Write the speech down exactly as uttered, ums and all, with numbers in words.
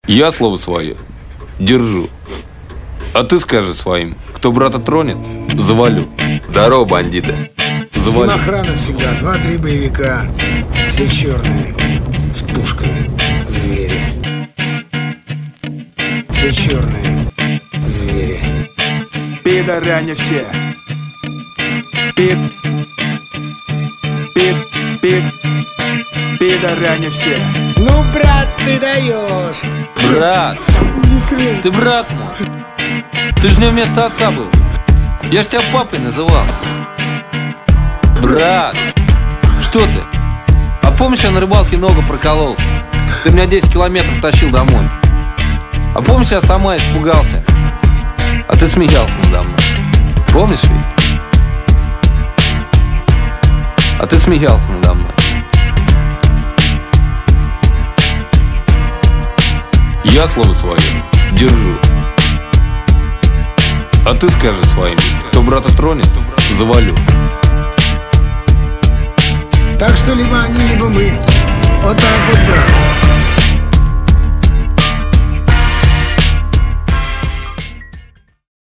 Я слово свое держу. А ты скажи своим, кто брата тронет, завалю. Здорово, бандиты. Завалю. С ним охрана всегда, два-три боевика. Все черные, с пушками, звери. Все черные, звери. Пидоряне все. Пид. Пид. Пид. Пидоряне все. Ну, брат, ты даешь. Брат, ты брат мой. Ты же не вместо отца был. Я ж тебя папой называл. Брат, что ты? А помнишь, я на рыбалке ногу проколол? Ты меня десять километров тащил домой. А помнишь, я сама испугался? А ты смеялся надо мной. Помнишь ведь? А ты смеялся надо мной. Я слово свое держу. А ты скажи своим, кто брата тронет, завалю. Так что либо они, либо мы. Вот так вот, брат.